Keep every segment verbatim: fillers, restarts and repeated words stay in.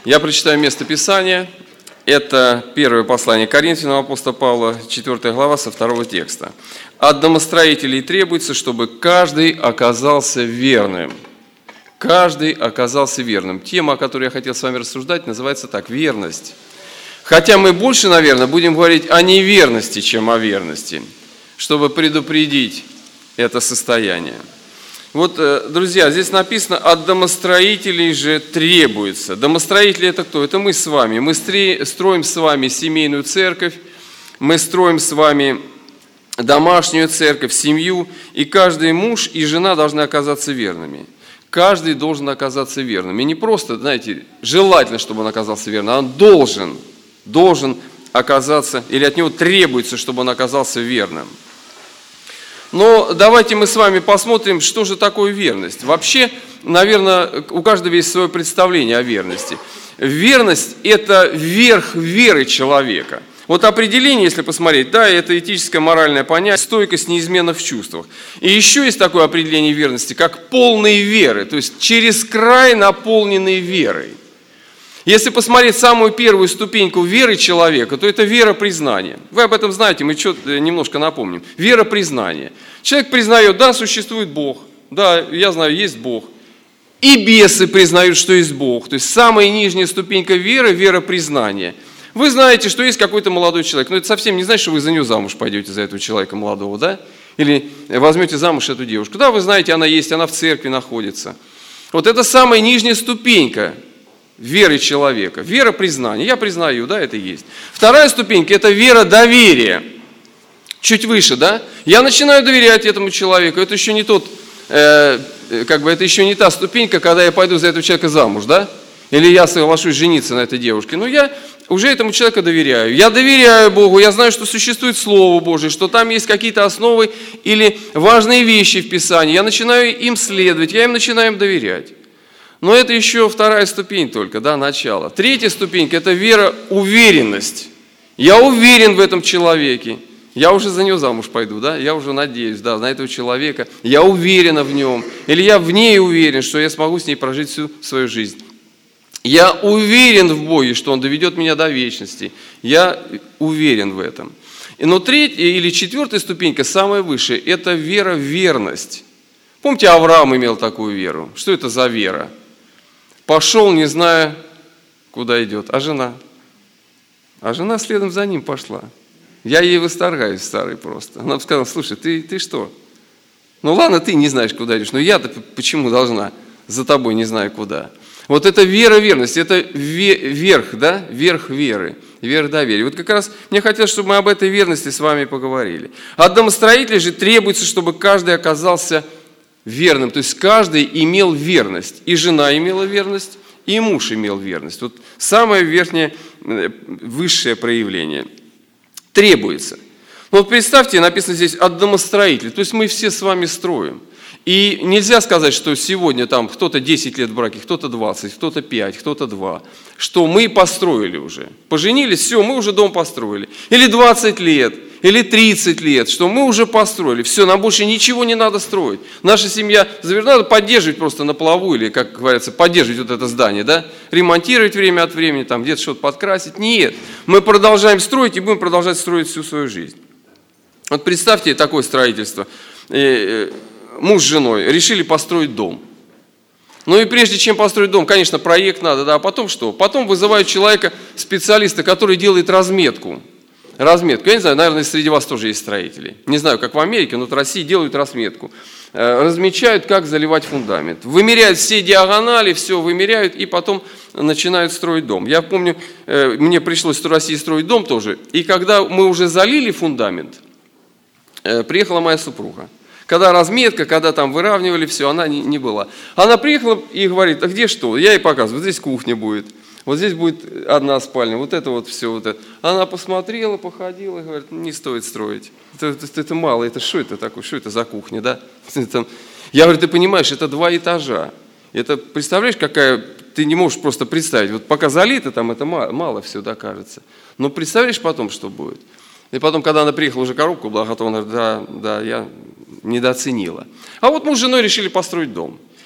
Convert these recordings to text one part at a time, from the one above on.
Я прочитаю место Писания. Это первое послание к Коринфянам апостола Павла, четвёртая глава, со второго текста. «От домостроителей требуется, чтобы каждый оказался верным». Каждый оказался верным. Тема, о которой я хотел с вами рассуждать, называется так – верность. Хотя мы больше, наверное, будем говорить о неверности, чем о верности, чтобы предупредить это состояние. Вот, друзья, здесь написано, от домостроителей же требуется. Домостроители – это кто? Это мы с вами. Мы строим с вами семейную церковь, мы строим с вами домашнюю церковь, семью, и каждый муж и жена должны оказаться верными. Каждый должен оказаться верным. И не просто, знаете, желательно, чтобы он оказался верным, а он должен, должен оказаться, или от него требуется, чтобы он оказался верным. Но давайте мы с вами посмотрим, что же такое верность. Вообще, наверное, у каждого есть свое представление о верности. Верность – это верх веры человека. Вот определение, если посмотреть, да, это этическое моральное понятие, стойкость неизменно в чувствах. И еще есть такое определение верности, как полной веры, то есть через край наполненной верой. Если посмотреть самую первую ступеньку веры человека, то это вера признания. Вы об этом знаете, мы что-то немножко напомним. Вера признания. Человек признает, да, существует Бог, да, я знаю, есть Бог. И бесы признают, что есть Бог. То есть самая нижняя ступенька веры – вера признания. Вы знаете, что есть какой-то молодой человек, но это совсем не значит, что вы за него замуж пойдете, за этого человека молодого, да? Или возьмете замуж эту девушку. Да, вы знаете, она есть, она в церкви находится. Вот это самая нижняя ступенька веры человека, вера признания. Я признаю, да, это есть. Вторая ступенька – это вера доверия. Чуть выше, да? Я начинаю доверять этому человеку. Это еще не тот, э, как бы, это еще не та ступенька, когда я пойду за этого человека замуж, да? Или я соглашусь жениться на этой девушке. Но я уже этому человеку доверяю. Я доверяю Богу, я знаю, что существует Слово Божие, что там есть какие-то основы или важные вещи в Писании. Я начинаю им следовать, я им начинаю им доверять. Но это еще вторая ступень только, да, начало. Третья ступенька – это вера, уверенность. Я уверен в этом человеке. Я уже за него замуж пойду, да, я уже надеюсь, да, на этого человека. Я уверена в нем. Или я в ней уверен, что я смогу с ней прожить всю свою жизнь. Я уверен в Боге, что Он доведет меня до вечности. Я уверен в этом. Но третья или четвертая ступенька, самая высшая, это вера в верность. Помните, Авраам имел такую веру. Что это за вера? Пошел, не зная, куда идет. А жена? А жена следом за ним пошла. Я ей восторгаюсь, старый просто. Она сказала, слушай, ты, ты что? Ну ладно, ты не знаешь, куда идешь, но я-то почему должна за тобой не знаю куда? Вот это вера, верность, это верх, да, верх веры, верх доверия. Вот как раз мне хотелось, чтобы мы об этой верности с вами поговорили. От домостроителей же требуется, чтобы каждый оказался верным, то есть каждый имел верность. И жена имела верность, и муж имел верность. Вот самое верхнее, высшее проявление. Требуется. Но вот представьте, написано здесь от домостроителей, то есть мы все с вами строим. И нельзя сказать, что сегодня там кто-то десять лет в браке, кто-то двадцать, кто-то пять, кто-то два, что мы построили уже. Поженились, все, мы уже дом построили. Или двадцать лет, или тридцать лет, что мы уже построили. Все, нам больше ничего не надо строить. Наша семья, надо поддерживать просто на плаву, или, как говорится, поддерживать вот это здание, да? Ремонтировать время от времени, там где-то что-то подкрасить. Нет, мы продолжаем строить и будем продолжать строить всю свою жизнь. Вот представьте такое строительство. Муж с женой решили построить дом. Ну и прежде чем построить дом, конечно, проект надо, да, а потом что? Потом вызывают человека, специалиста, который делает разметку. Разметку. Я не знаю, наверное, среди вас тоже есть строители. Не знаю, как в Америке, но в России делают разметку. Размечают, как заливать фундамент. Вымеряют все диагонали, все вымеряют, и потом начинают строить дом. Я помню, мне пришлось в России строить дом тоже, и когда мы уже залили фундамент, приехала моя супруга. Когда разметка, когда там выравнивали все, она не, не была. Она приехала и говорит, а где что? Я ей показываю, вот здесь кухня будет, вот здесь будет одна спальня, вот это вот все. Вот это. Она посмотрела, походила и говорит, не стоит строить. Это, это, это мало, это что это такое, что это за кухня, да? Это, я говорю, ты понимаешь, это два этажа. Это, представляешь, какая, ты не можешь просто представить. Вот пока залито там, это мало, мало все, да, кажется. Но представляешь потом, что будет? И потом, когда она приехала, уже коробка была готова, она говорит, да, да, я недооценила. А вот муж с женой решили построить дом.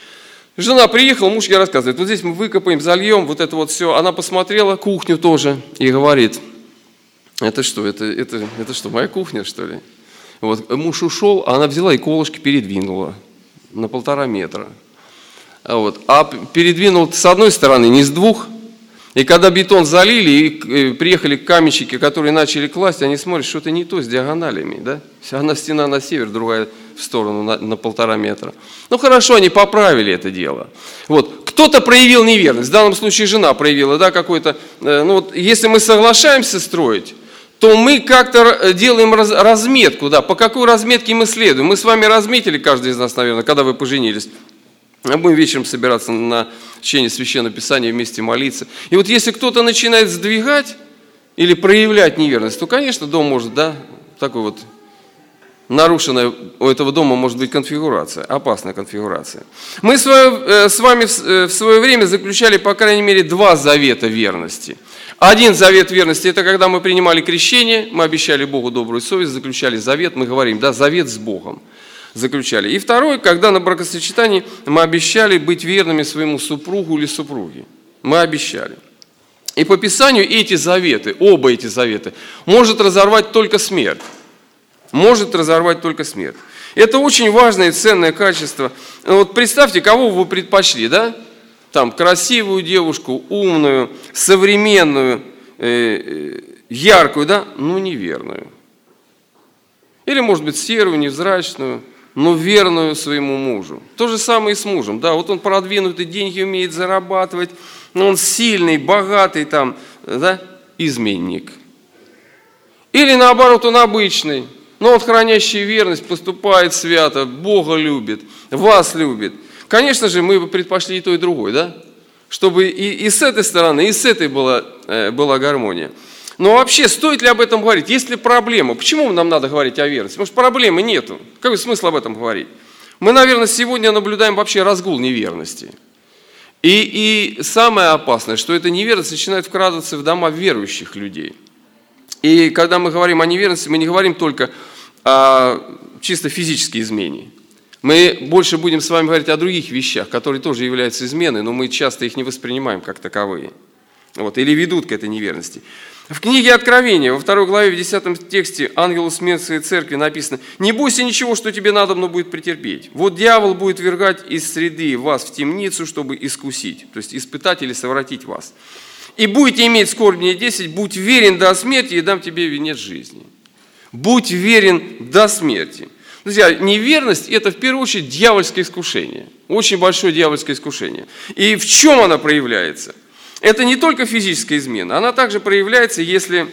Жена приехала, муж ей рассказывает, вот здесь мы выкопаем, зальем, вот это вот все. Она посмотрела кухню тоже и говорит, это что, это, это, это что, моя кухня, что ли? Вот, муж ушел, а она взяла и колышки передвинула на полтора метра. Вот. А передвинул с одной стороны, не с двух. И когда бетон залили, и приехали каменщики, которые начали класть, они смотрят, что-то не то с диагоналями. Да? Одна стена на север, другая в сторону на, на полтора метра. Ну хорошо, они поправили это дело. Вот. Кто-то проявил неверность, в данном случае жена проявила, да, какой-то. Ну, вот, если мы соглашаемся строить, то мы как-то делаем раз, разметку, да, по какой разметке мы следуем. Мы с вами разметили, каждый из нас, наверное, когда вы поженились. А будем вечером собираться на чтение Священного Писания, вместе молиться. И вот если кто-то начинает сдвигать или проявлять неверность, то, конечно, дом может, да, такой вот нарушенная у этого дома может быть конфигурация, опасная конфигурация. Мы с вами в свое время заключали, по крайней мере, два завета верности. Один завет верности – это когда мы принимали крещение, мы обещали Богу добрую совесть, заключали завет, мы говорим, да, завет с Богом. Заключали. И второй, когда на бракосочетании мы обещали быть верными своему супругу или супруге. Мы обещали. И по Писанию эти заветы, оба эти заветы, может разорвать только смерть. Может разорвать только смерть. Это очень важное и ценное качество. Вот представьте, кого вы предпочли, да? Там красивую девушку, умную, современную, э, яркую, да? Ну, неверную. Или, может быть, серую, невзрачную, но верную своему мужу. То же самое и с мужем. Да, вот он продвинутый, деньги умеет зарабатывать, но он сильный, богатый, там, да, изменник. Или наоборот, он обычный, но он хранящий верность, поступает свято, Бога любит, вас любит. Конечно же, мы бы предпочли и то, и другое, да? Чтобы и, и с этой стороны, и с этой была, э, была гармония. Но вообще, стоит ли об этом говорить? Есть ли проблема? Почему нам надо говорить о верности? Потому что проблемы нету. Какой смысл об этом говорить? Мы, наверное, сегодня наблюдаем вообще разгул неверности. И, и самое опасное, что эта неверность начинает вкрадываться в дома верующих людей. И когда мы говорим о неверности, мы не говорим только о чисто физической измене. Мы больше будем с вами говорить о других вещах, которые тоже являются изменой, но мы часто их не воспринимаем как таковые. Вот, или ведут к этой неверности. В книге Откровения, во второй главе, в десятом тексте ангелу смерти церкви написано: «Не бойся ничего, что тебе надобно будет претерпеть. Вот дьявол будет ввергать из среды вас в темницу, чтобы искусить», то есть испытать или совратить вас. «И будете иметь скорбь дней десять, будь верен до смерти, и дам тебе венец жизни». Будь верен до смерти. Друзья, неверность – это в первую очередь дьявольское искушение. Очень большое дьявольское искушение. И в чем она проявляется? Это не только физическая измена, она также проявляется, если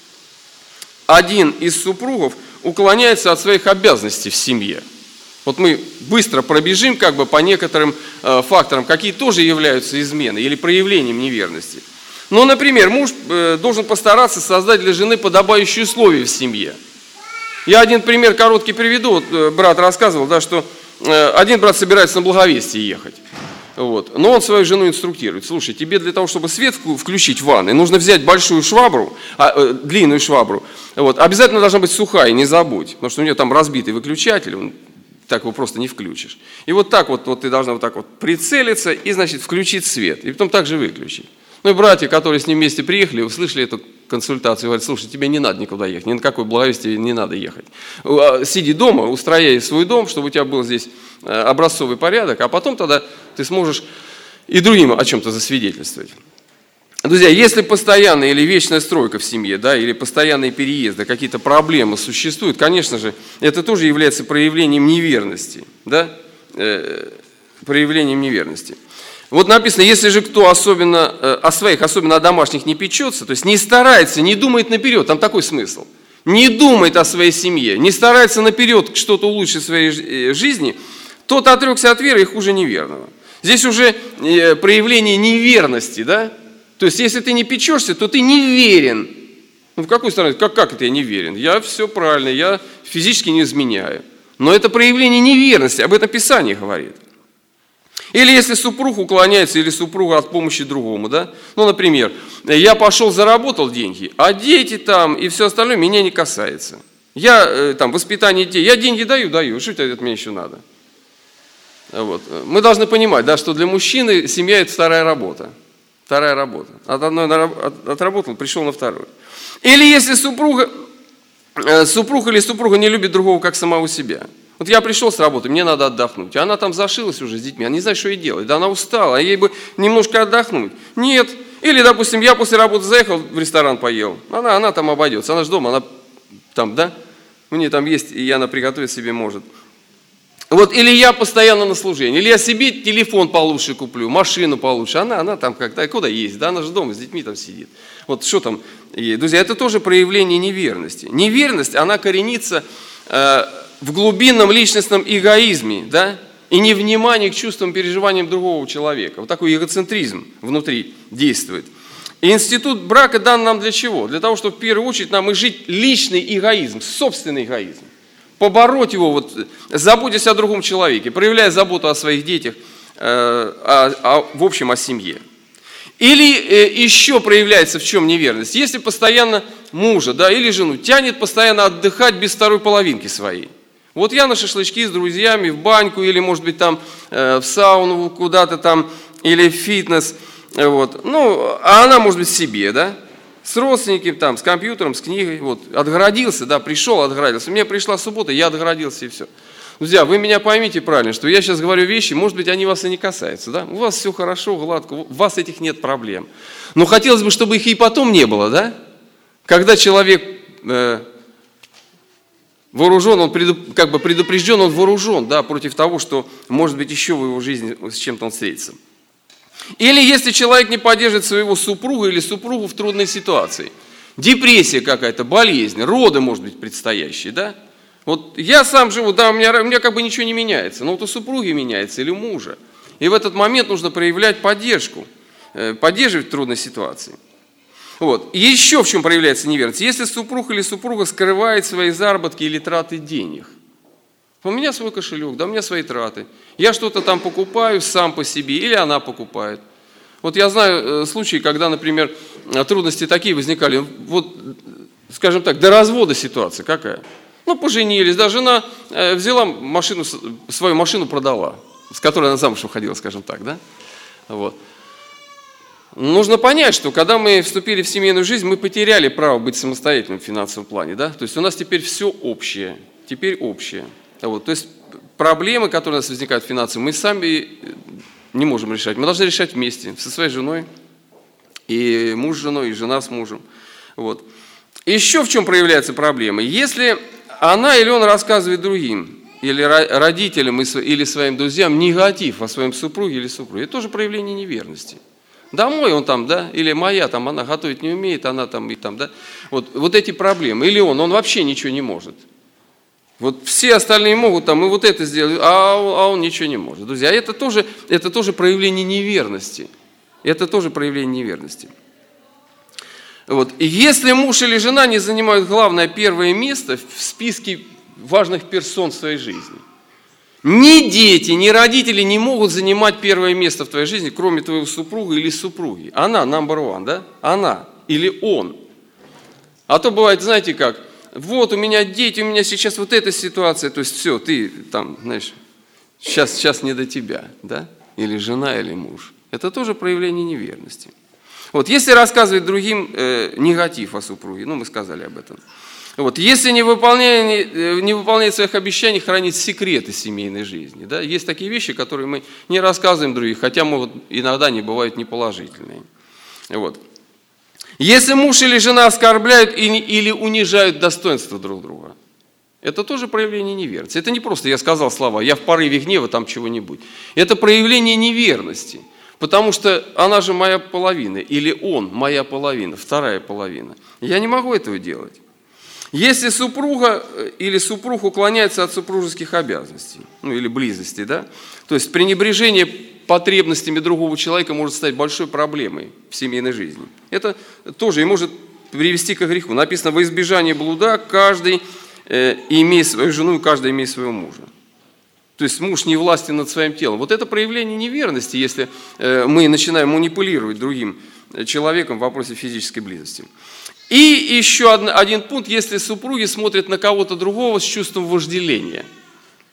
один из супругов уклоняется от своих обязанностей в семье. Вот мы быстро пробежим как бы по некоторым э, факторам, какие тоже являются изменой или проявлением неверности. Ну, например, муж э, должен постараться создать для жены подобающие условия в семье. Я один пример короткий приведу. Вот, э, брат рассказывал, да, что э, один брат собирается на благовестие ехать. Вот. Но он свою жену инструктирует: слушай, тебе для того, чтобы свет включить в ванной, нужно взять большую швабру, а, э, длинную швабру. Вот. Обязательно должна быть сухая, не забудь, потому что у нее там разбитый выключатель, он, так его просто не включишь. И вот так вот, вот ты должна вот так вот прицелиться и, значит, включить свет, и потом также выключить. Ну и братья, которые с ним вместе приехали, услышали эту консультацию, говорят: слушай, тебе не надо никуда ехать, ни на какое благовестие не надо ехать. Сиди дома, устрояй свой дом, чтобы у тебя был здесь образцовый порядок, а потом тогда ты сможешь и другим о чем-то засвидетельствовать. Друзья, если постоянная или вечная стройка в семье, да, или постоянные переезды, какие-то проблемы существуют, конечно же, это тоже является проявлением неверности, да, э, проявлением неверности. Вот написано: если же кто особенно о своих, особенно о домашних, не печется, то есть не старается, не думает наперед, там такой смысл, не думает о своей семье, не старается наперед что-то улучшить в своей жизни, тот отрекся от веры и хуже неверного. Здесь уже проявление неверности, да? То есть если ты не печешься, то ты неверен. Ну в какой стороне? Как, как это я неверен? Я все правильно, я физически не изменяю. Но это проявление неверности, об этом Писание говорит. Или если супруг уклоняется, или супруга от помощи другому, да? Ну, например, я пошел, заработал деньги, а дети там и все остальное меня не касается. Я там воспитание детей, я деньги даю, даю, что тебе от меня еще надо? Вот. Мы должны понимать, да, что для мужчины семья – это вторая работа. Вторая работа. От одной отработал, пришел на вторую. Или если супруга, супруг или супруга не любит другого, как самого себя. Вот я пришел с работы, мне надо отдохнуть. А она там зашилась уже с детьми, она не знает, что ей делать. Да она устала, а ей бы немножко отдохнуть. Нет. Или, допустим, я после работы заехал в ресторан, поел. Она, она там обойдется, она же дома, она там, да? У нее там есть, и она приготовить себе может. Вот, или я постоянно на служении, или я себе телефон получше куплю, машину получше. Она, она там как-то, куда ездит? Да, она же дома с детьми там сидит. Вот что там ей? Друзья, это тоже проявление неверности. Неверность, она коренится э, в глубинном личностном эгоизме, да? И невнимание к чувствам, переживаниям другого человека. Вот такой эгоцентризм внутри действует. И институт брака дан нам для чего? Для того, чтобы в первую очередь нам изжить личный эгоизм, собственный эгоизм. Побороть его, вот, заботясь о другом человеке, проявляя заботу о своих детях, э, о, о, в общем, о семье. Или э, еще проявляется в чем неверность? Если постоянно мужа, да, или жену тянет постоянно отдыхать без второй половинки своей. Вот я на шашлычки с друзьями, в баньку, или, может быть, там э, в сауну куда-то там, или в фитнес, вот. Ну, а она, может быть, себе, да, с родственниками, там, с компьютером, с книгой, вот, отгородился, да, пришел, отгородился. У меня пришла суббота, я отгородился, и все. Друзья, вы меня поймите правильно, что я сейчас говорю вещи, может быть, они вас и не касаются, да, у вас все хорошо, гладко, у вас этих нет проблем. Но хотелось бы, чтобы их и потом не было, да, когда человек э, вооружен, он предуп, как бы предупрежден, он вооружен, да, против того, что, может быть, еще в его жизни с чем-то он встретится. Или если человек не поддерживает своего супруга или супругу в трудной ситуации, депрессия какая-то, болезнь, роды, может быть, предстоящие, да? Вот я сам живу, да, у меня, у меня как бы ничего не меняется, но вот у супруги меняется или у мужа. И в этот момент нужно проявлять поддержку, поддерживать в трудной ситуации. Вот. И еще в чем проявляется неверность. Если супруг или супруга скрывает свои заработки или траты денег. У меня свой кошелек, да, у меня свои траты. Я что-то там покупаю сам по себе, или она покупает. Вот я знаю э, случаи, когда, например, трудности такие возникали. Вот, скажем так, до развода ситуация какая? Ну, поженились, да, жена э, взяла машину, свою машину продала, с которой она замуж уходила, скажем так, да. Вот. Нужно понять, что когда мы вступили в семейную жизнь, мы потеряли право быть самостоятельным в финансовом плане, да. То есть у нас теперь все общее, теперь общее. Вот, то есть проблемы, которые у нас возникают в финансах, мы сами не можем решать. Мы должны решать вместе, со своей женой, и муж с женой, и жена с мужем. Вот. Еще в чем проявляются проблемы? Если она или он рассказывает другим, или родителям, или своим друзьям негатив о своем супруге или супруге, это тоже проявление неверности. Домой он там, да, или моя там, она готовить не умеет, она там и там, да. Вот, вот эти проблемы. Или он, он вообще ничего не может. Вот все остальные могут там и вот это сделать, а, а он ничего не может. Друзья, это тоже, это тоже проявление неверности. Это тоже проявление неверности. Вот. И если муж или жена не занимают главное первое место в списке важных персон в своей жизни, ни дети, ни родители не могут занимать первое место в твоей жизни, кроме твоего супруга или супруги. Она number one, да? Она или он. А то бывает, знаете как, вот у меня дети, у меня сейчас вот эта ситуация, то есть все, ты там, знаешь, сейчас, сейчас не до тебя, да? Или жена, или муж. Это тоже проявление неверности. Вот, если рассказывать другим э, негатив о супруге, ну, мы сказали об этом. Вот, если не выполняет, не выполняет своих обещаний, хранит секреты семейной жизни. Да? Есть такие вещи, которые мы не рассказываем другим, хотя могут иногда не бывают неположительные. Вот. Если муж или жена оскорбляют или унижают достоинство друг друга, это тоже проявление неверности. Это не просто я сказал слова, я в порыве гнева там чего-нибудь. Это проявление неверности, потому что она же моя половина, или он моя половина, вторая половина. Я не могу этого делать. Если супруга или супруг уклоняется от супружеских обязанностей, ну или близости, да, то есть пренебрежение потребностями другого человека может стать большой проблемой в семейной жизни. Это тоже и может привести к греху. Написано: во избежание блуда каждый э, имеет свою жену, и каждый имеет своего мужа. То есть муж не властен над своим телом. Вот это проявление неверности, если э, мы начинаем манипулировать другим человеком в вопросе физической близости. И еще один, один пункт: если супруги смотрят на кого-то другого с чувством вожделения.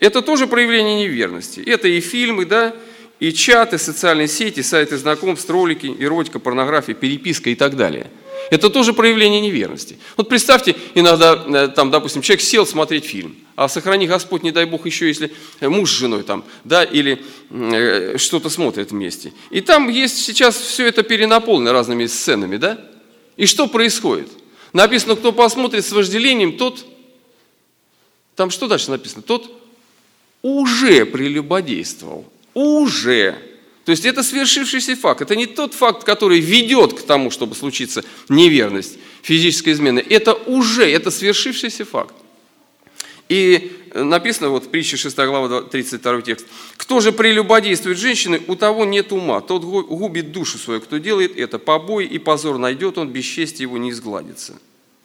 Это тоже проявление неверности. Это и фильмы, да, и чаты, социальные сети, сайты знакомств, ролики, эротика, порнография, переписка и так далее. Это тоже проявление неверности. Вот представьте, иногда, там, допустим, человек сел смотреть фильм, а сохрани Господь, не дай Бог, еще если муж с женой там, да, или э, что-то смотрят вместе. И там есть сейчас все это перенаполнено разными сценами, да? И что происходит? Написано, кто посмотрит с вожделением, тот, там что дальше написано? Тот уже прелюбодействовал. Уже. То есть это свершившийся факт. Это не тот факт, который ведет к тому, чтобы случиться неверность, физическая измена. Это уже, это свершившийся факт. И написано вот в притче шестая глава, тридцать второй текст. «Кто же прелюбодействует женщиной, у того нет ума, тот губит душу свою, кто делает это, побои и позор найдет он, бесчестие его не изгладится».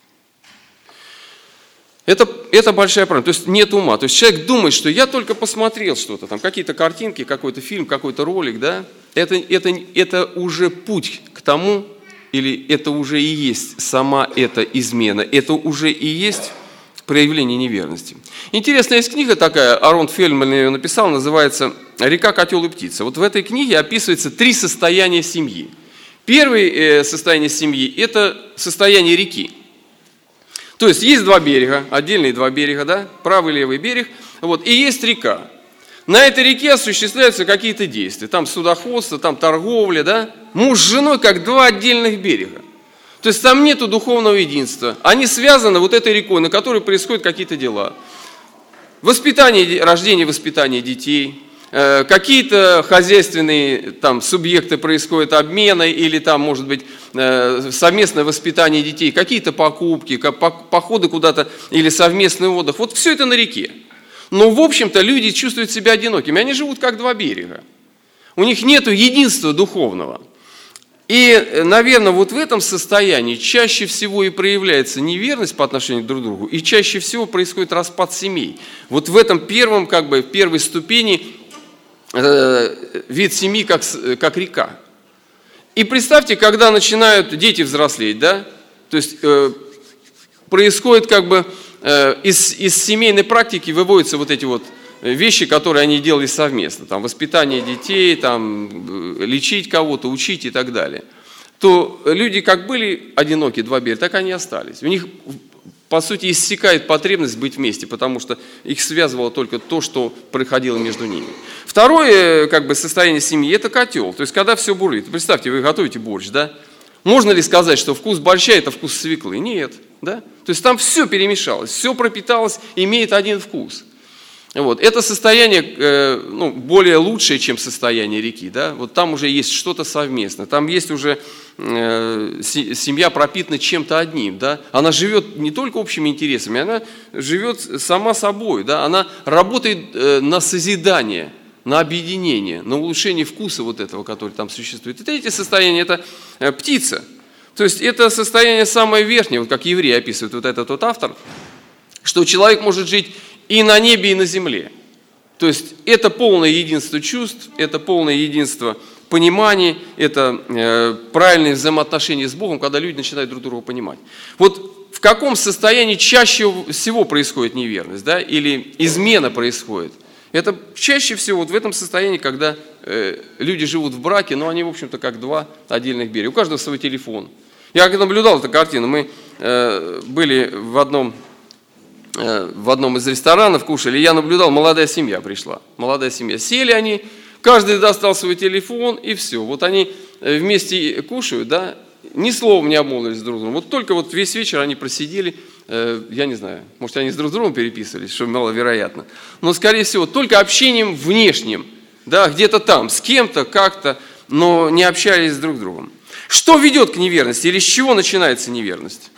Это, это большая проблема, то есть нет ума. То есть человек думает, что я только посмотрел что-то, там какие-то картинки, какой-то фильм, какой-то ролик, да? Это, это, это уже путь к тому, или это уже и есть сама эта измена, это уже и есть проявление неверности. Интересная есть книга такая, Арон Фельдман ее написал, называется «Река, котел и птица». Вот в этой книге описывается три состояния семьи. Первое состояние семьи – это состояние реки. То есть есть два берега, отдельные два берега, да, правый и левый берег, вот, и есть река. На этой реке осуществляются какие-то действия, там судоходство, там торговля, да, муж с женой как два отдельных берега. То есть там нету духовного единства, они связаны вот этой рекой, на которой происходят какие-то дела. Воспитание, рождение, воспитание детей, э, какие-то хозяйственные там субъекты происходят, обмены или там, может быть, э, совместное воспитание детей, какие-то покупки, походы куда-то или совместный отдых. Вот все это на реке. Но, в общем-то, люди чувствуют себя одинокими. Они живут как два берега. У них нет единства духовного. И, наверное, вот в этом состоянии чаще всего и проявляется неверность по отношению друг к другу, и чаще всего происходит распад семей. Вот в этом первом, как бы, первой ступени э, вид семьи как, как река. И представьте, когда начинают дети взрослеть, да, то есть э, происходит как бы э, из, из семейной практики выводятся вот эти вот вещи, которые они делали совместно, там, воспитание детей, там, лечить кого-то, учить и так далее, то люди как были одиноки, два берега, так они и остались. У них, по сути, иссякает потребность быть вместе, потому что их связывало только то, что происходило между ними. Второе, как бы, состояние семьи – это котел, то есть когда все бурлит. Представьте, вы готовите борщ, да? Можно ли сказать, что вкус борща – это вкус свеклы? Нет, да? То есть там все перемешалось, все пропиталось, имеет один вкус. Вот. Это состояние э, ну, более лучшее, чем состояние реки. Да? Вот там уже есть что-то совместное, там есть уже э, семья пропитана чем-то одним. Да? Она живет не только общими интересами, она живет сама собой. Да? Она работает э, на созидание, на объединение, на улучшение вкуса вот этого, который там существует. И третье состояние – это э, птица. То есть это состояние самое верхнее, вот как еврей описывает вот этот вот автор, что человек может жить и на небе, и на земле. То есть это полное единство чувств, это полное единство пониманий, это э, правильные взаимоотношения с Богом, когда люди начинают друг друга понимать. Вот в каком состоянии чаще всего происходит неверность, да, или измена происходит? Это чаще всего вот в этом состоянии, когда э, люди живут в браке, но они, в общем-то, как два отдельных берега. У каждого свой телефон. Я наблюдал эту картину, мы э, были в одном... в одном из ресторанов кушали, я наблюдал, молодая семья пришла. Молодая семья. Сели они, каждый достал свой телефон, и все. Вот они вместе кушают, да, ни словом не обмолвились друг с другом. Вот только вот весь вечер они просидели, э, я не знаю, может, они с друг с другом переписывались, что маловероятно. Но, скорее всего, только общением внешним, да, где-то там, с кем-то, как-то, но не общались друг с другом. Что ведет к неверности или с чего начинается неверность?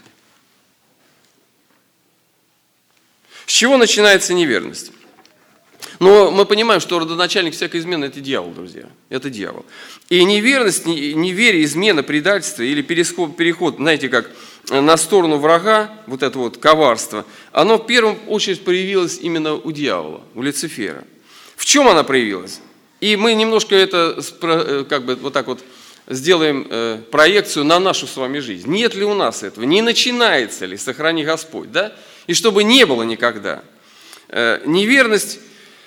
С чего начинается неверность? Но мы понимаем, что родоначальник всякой измены – это дьявол, друзья. Это дьявол. И неверность, неверие, измена, предательство или переход, переход, знаете, как на сторону врага, вот это вот коварство, оно в первую очередь проявилось именно у дьявола, у Люцифера. В чем она проявилась? И мы немножко это как бы вот так вот сделаем проекцию на нашу с вами жизнь. Нет ли у нас этого? Не начинается ли, сохрани Господь, да? И чтобы не было никогда. Неверность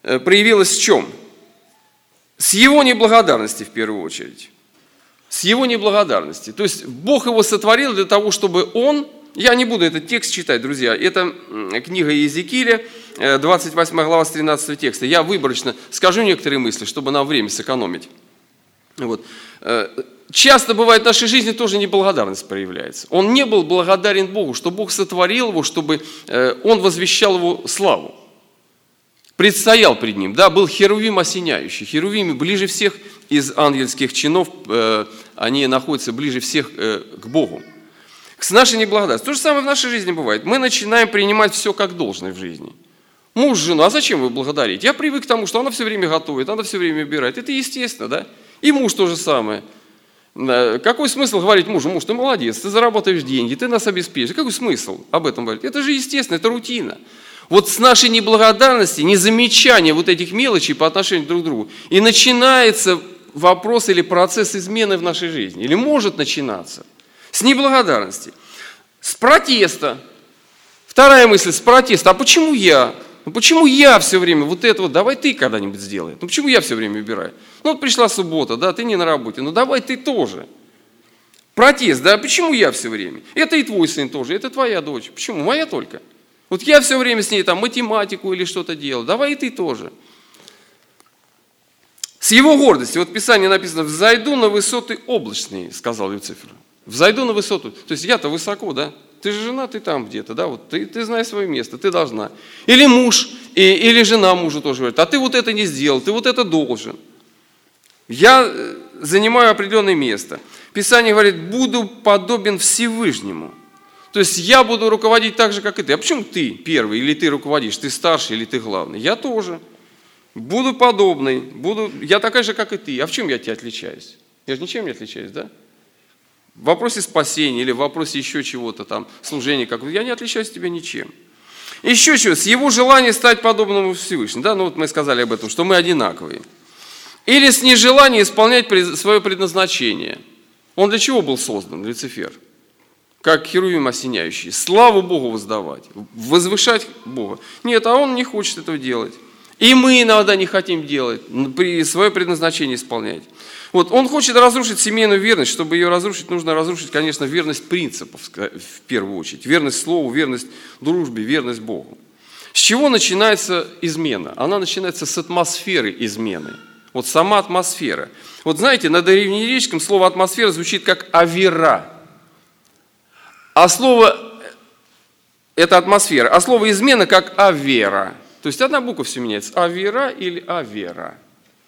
проявилась в чем? С его неблагодарности в первую очередь. С его неблагодарности. То есть Бог его сотворил для того, чтобы он... Я не буду этот текст читать, друзья. Это книга Иезекииля, двадцать восьмая глава с тринадцатого текста. Я выборочно скажу некоторые мысли, чтобы нам время сэкономить. Вот. Часто бывает в нашей жизни тоже неблагодарность проявляется. Он не был благодарен Богу, что Бог сотворил его, чтобы он возвещал его славу. Предстоял пред ним, да, был херувим осеняющий. Херувимы ближе всех из ангельских чинов, они находятся ближе всех к Богу. С нашей неблагодарностью. То же самое в нашей жизни бывает. Мы начинаем принимать все как должное в жизни. Муж, жену, а зачем вы благодарить? Я привык к тому, что она все время готовит, она все время убирает. Это естественно, да? И муж то же самое. Какой смысл говорить мужу: муж, ты молодец, ты заработаешь деньги, ты нас обеспечишь. Какой смысл об этом говорить? Это же естественно, это рутина. Вот с нашей неблагодарности, незамечания вот этих мелочей по отношению друг к другу, и начинается вопрос или процесс измены в нашей жизни. Или может начинаться. С неблагодарности. С протеста. Вторая мысль, с протеста. А почему я? Ну почему я все время вот это вот, давай ты когда-нибудь сделай. Ну почему я все время убираю? Ну вот пришла суббота, да, ты не на работе, ну давай ты тоже. Протест, да, почему я все время? Это и твой сын тоже, это твоя дочь. Почему? Моя только. Вот я все время с ней там математику или что-то делал, давай и ты тоже. С его гордостью, вот в Писании написано: «Взойду на высоты облачные», сказал Люцифер. Взойду на высоту. То есть я-то высоко, да? Ты же жена, ты там где-то, да? Вот ты, ты знаешь свое место, ты должна. Или муж, и, или жена мужу тоже говорит: а ты вот это не сделал, ты вот это должен. Я занимаю определенное место. Писание говорит: буду подобен Всевышнему. То есть я буду руководить так же, как и ты. А почему ты первый, или ты руководишь, ты старший, или ты главный? Я тоже. Буду подобный, буду, я такая же, как и ты. А в чем я от тебя отличаюсь? Я же ничем не отличаюсь, да? В вопросе спасения или в вопросе еще чего-то там, служения, как я не отличаюсь от тебя ничем. Еще чего, с его желания стать подобным Всевышнему. Да, ну вот мы сказали об этом, что мы одинаковые. Или с нежеланием исполнять свое предназначение. Он для чего был создан, Люцифер? Как херувим осеняющий. Славу Богу воздавать, возвышать Бога. Нет, а он не хочет этого делать. И мы иногда не хотим делать, свое предназначение исполнять. Вот, он хочет разрушить семейную верность. Чтобы ее разрушить, нужно разрушить, конечно, верность принципов в первую очередь. Верность Слову, верность дружбе, верность Богу. С чего начинается измена? Она начинается с атмосферы измены. Вот сама атмосфера. Вот знаете, на древнегреческом слово атмосфера звучит как авера. А слово, это атмосфера, а слово измена как авера. То есть одна буква все меняется. Авера или авера.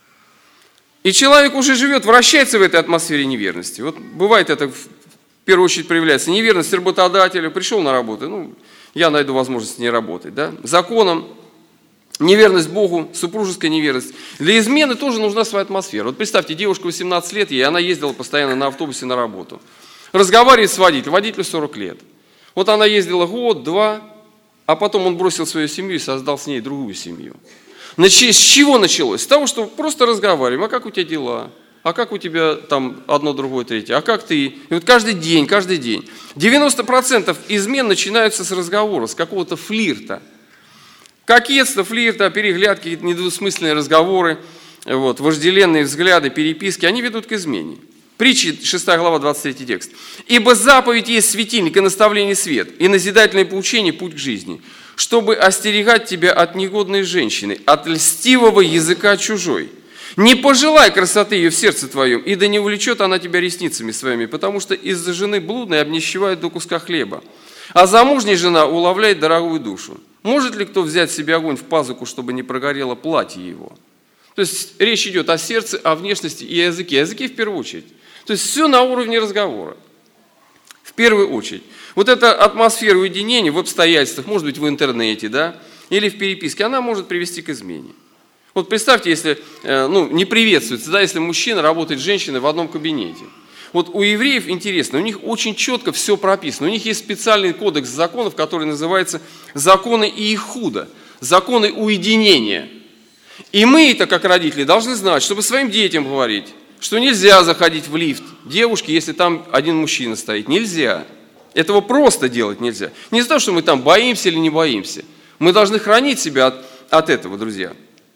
И человек уже живет, вращается в этой атмосфере неверности. Вот бывает это, в первую очередь проявляется неверность работодателя. Пришел на работу, ну, я найду возможность не работать. Да? Законом, неверность Богу, супружеская неверность. Для измены тоже нужна своя атмосфера. Вот представьте, девушка восемнадцать лет, ей, она ездила постоянно на автобусе на работу. Разговаривает с водителем, водителю сорок лет. Вот она ездила год, два, а потом он бросил свою семью и создал с ней другую семью. С чего началось? С того, что просто разговариваем. А как у тебя дела? А как у тебя там одно, другое, третье? А как ты? И вот каждый день, каждый день. девяносто процентов измен начинаются с разговора, с какого-то флирта. Кокетство, флирта, переглядки, какие-то недвусмысленные разговоры, вот, вожделенные взгляды, переписки, они ведут к измене. Притчи, шестая глава, двадцать третий текст. «Ибо заповедь есть светильник и наставление свет, и назидательное поучение путь к жизни, чтобы остерегать тебя от негодной женщины, от льстивого языка чужой. Не пожелай красоты ее в сердце твоем, и да не увлечет она тебя ресницами своими, потому что из-за жены блудной обнищевают до куска хлеба, а замужняя жена уловляет дорогую душу. Может ли кто взять себе огонь в пазуху, чтобы не прогорело платье его?» То есть речь идет о сердце, о внешности и о языке. О языке в первую очередь. То есть все на уровне разговора. В первую очередь. Вот эта атмосфера уединения в обстоятельствах, может быть в интернете, да, или в переписке, она может привести к измене. Вот представьте, если, ну, не приветствуется, да, если мужчина работает с женщиной в одном кабинете. Вот у евреев интересно, у них очень четко все прописано. У них есть специальный кодекс законов, который называется «Законы Иехуда», законы уединения. И мы это, как родители, должны знать, чтобы своим детям говорить, что нельзя заходить в лифт девушки, если там один мужчина стоит. Нельзя. Этого просто делать нельзя. Не из-за того, что мы там боимся или не боимся. Мы должны хранить себя от, от этого, друзья.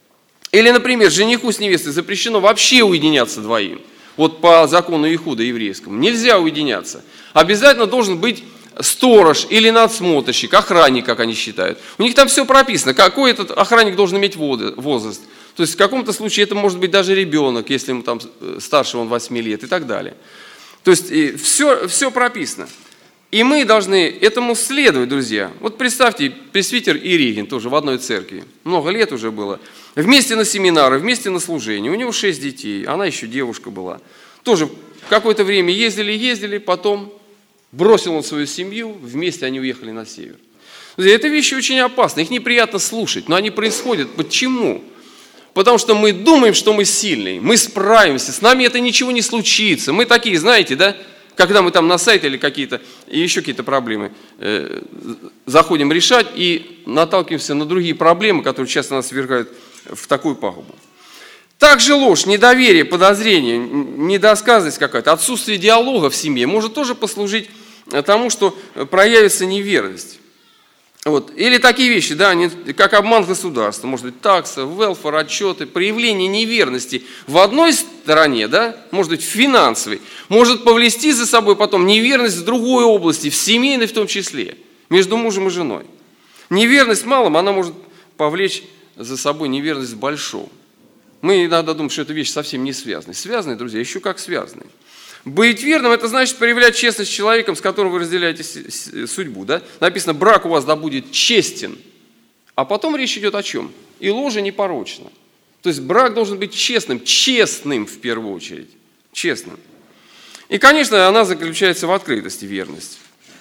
Или, например, жениху с невестой запрещено вообще уединяться двоим. Вот по закону Иуда еврейскому. Нельзя уединяться. Обязательно должен быть сторож или надсмотрщик, охранник, как они считают. У них там все прописано, какой этот охранник должен иметь возраст. То есть в каком-то случае это может быть даже ребенок, если ему там старше он восьми лет и так далее. То есть все, все прописано. И мы должны этому следовать, друзья. Вот представьте, пресвитер Иригин тоже в одной церкви. Много лет уже было. Вместе на семинары, вместе на служение. У него шесть детей, она еще девушка была. Тоже какое-то время ездили, ездили, потом бросил он свою семью, вместе они уехали на север. Друзья, это вещи очень опасны, их неприятно слушать, но они происходят. Почему? Потому что мы думаем, что мы сильные, мы справимся, с нами это ничего не случится. Мы такие, знаете, да? Когда мы там на сайт или какие-то, и еще какие-то проблемы э, заходим решать и наталкиваемся на другие проблемы, которые часто нас ввергают в такую пагубу. Также ложь, недоверие, подозрение, недосказанность какая-то, отсутствие диалога в семье может тоже послужить тому, что проявится неверность. Вот. Или такие вещи, да, как обман государства, может быть, такса, велфар, отчеты, проявление неверности в одной стороне, да, может быть, в финансовой, может повлечь за собой потом неверность в другой области, в семейной в том числе, между мужем и женой. Неверность в малом, она может повлечь за собой неверность в большом. Мы иногда думаем, что эта вещь совсем не связана. Связаны, друзья, еще как связаны. Быть верным – это значит проявлять честность с человеком, с которым вы разделяете судьбу. Да? Написано, брак у вас да будет честен. А потом речь идет о чем? И ложь непорочна. То есть брак должен быть честным, честным в первую очередь. Честным. И, конечно, она заключается в открытости, верность.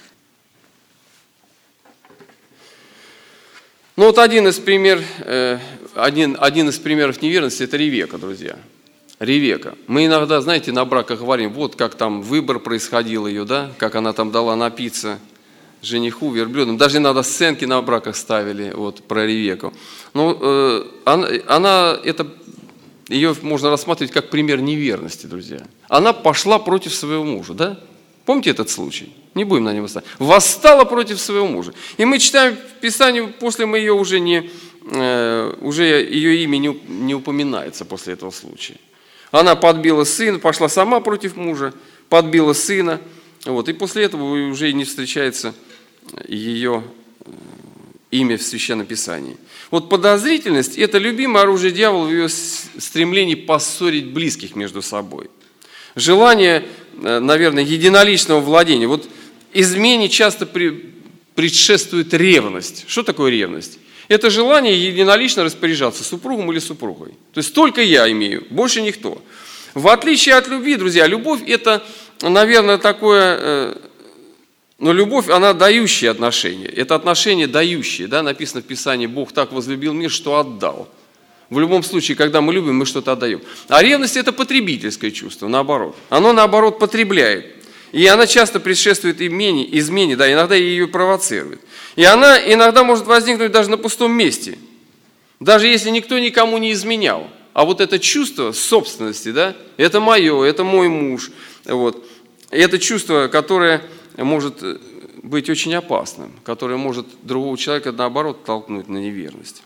Ну вот один из, пример, один, один из примеров неверности – это Ревека, друзья. Ревека. Мы иногда, знаете, на браках говорим, вот как там выбор происходил ее, да, как она там дала напиться жениху, верблюдам. Даже иногда сценки на браках ставили вот, про Ревеку. Но э, она, она, это, ее можно рассматривать как пример неверности, друзья. Она пошла против своего мужа, да? Помните этот случай? Не будем на него ставить. Восстала против своего мужа. И мы читаем в Писании, после мы ее уже не, э, уже ее имя не, не упоминается после этого случая. Она подбила сына, пошла сама против мужа, подбила сына. Вот, и после этого уже не встречается ее имя в Священном Писании. Вот подозрительность – это любимое оружие дьявола в ее стремлении поссорить близких между собой. Желание, наверное, единоличного владения. Вот измене часто предшествует ревность. Что такое ревность? Это желание единолично распоряжаться супругом или супругой. То есть только я имею, больше никто. В отличие от любви, друзья, любовь это, наверное, такое, но любовь, она дающие отношения. Это отношения дающие, да, написано в Писании, Бог так возлюбил мир, что отдал. В любом случае, когда мы любим, мы что-то отдаем. А ревность это потребительское чувство, наоборот. Оно, наоборот, потребляет. И она часто предшествует измене, измене, да, иногда ее провоцирует. И она иногда может возникнуть даже на пустом месте. Даже если никто никому не изменял. А вот это чувство собственности, да, это мое, это мой муж. Вот. Это чувство, которое может быть очень опасным, которое может другого человека, наоборот, толкнуть на неверность.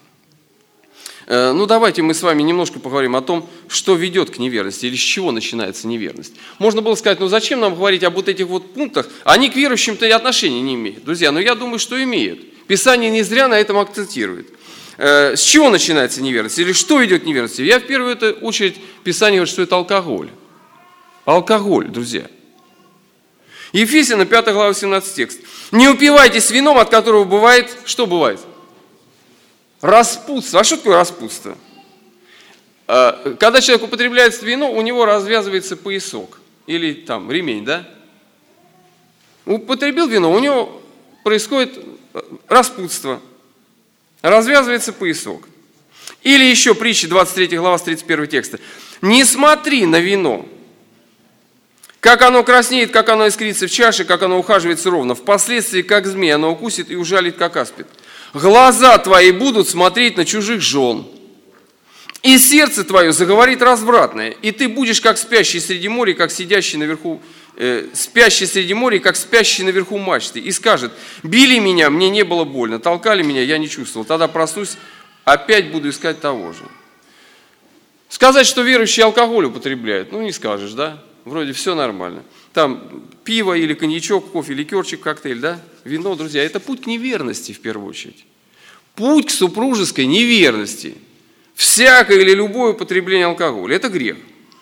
Ну, давайте мы с вами немножко поговорим о том, что ведет к неверности или с чего начинается неверность. Можно было сказать, ну зачем нам говорить об вот этих вот пунктах? Они к верующим-то и отношения не имеют. Друзья, но я думаю, что имеют. Писание не зря на этом акцентирует. С чего начинается неверность? Или что ведет к неверности? Я в первую очередь, Писание говорит, что это алкоголь. Алкоголь, друзья. Ефесянам пятая глава, семнадцатый текст. Не упивайтесь вином, от которого бывает, что бывает? Распутство. А что такое распутство? Когда человек употребляет вино, у него развязывается поясок. Или там ремень, да? Употребил вино, у него происходит распутство. Развязывается поясок. Или еще притча, двадцать третья глава, с тридцать первого текста. Не смотри на вино, как оно краснеет, как оно искрится в чаше, как оно ухаживается ровно. Впоследствии, как змей, оно укусит и ужалит, как аспид. Глаза твои будут смотреть на чужих жен, и сердце твое заговорит развратное, и ты будешь как спящий среди моря, как сидящий наверху, э, спящий среди моря, как спящий наверху мачты, и скажет: били меня, мне не было больно, толкали меня, я не чувствовал, тогда проснусь, опять буду искать того же. Сказать, что верующие алкоголь употребляют, ну не скажешь, да? Вроде все нормально. Там пиво или коньячок, кофе, ликерчик, коктейль, да? Вино, друзья, это путь к неверности в первую очередь. Путь к супружеской неверности. Всякое или любое употребление алкоголя – это грех.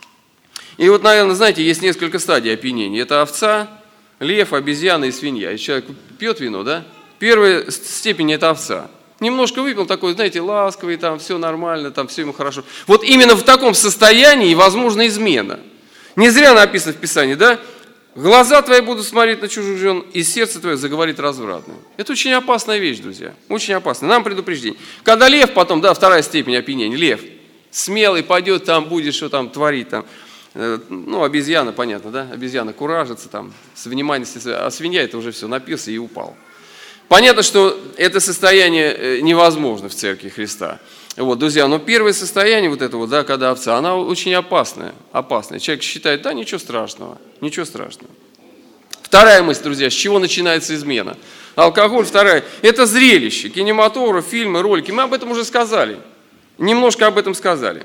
И вот, наверное, знаете, есть несколько стадий опьянения. Это овца, лев, обезьяна и свинья. Если человек пьет вино, да? Первая степень – это овца. Немножко выпил, такой, знаете, ласковый, там все нормально, там все ему хорошо. Вот именно в таком состоянии возможна измена. Не зря написано в Писании, да? Глаза твои будут смотреть на чужих жен, и сердце твое заговорит развратно. Это очень опасная вещь, друзья. Очень опасная. Нам предупреждение. Когда лев потом, да, вторая степень опьянения, лев, смелый пойдет, там будет что там творить, там. Ну, обезьяна, понятно, да? Обезьяна куражится, там, с вниманием, а свинья это уже все, напился и упал. Понятно, что это состояние невозможно в Церкви Христа. Вот, друзья, но первое состояние, вот это вот, да, когда овца, она очень опасная, опасная. Человек считает, да, ничего страшного, ничего страшного. Вторая мысль, друзья, с чего начинается измена? Алкоголь, вторая, это зрелище, кинематограф, фильмы, ролики. Мы об этом уже сказали, немножко об этом сказали.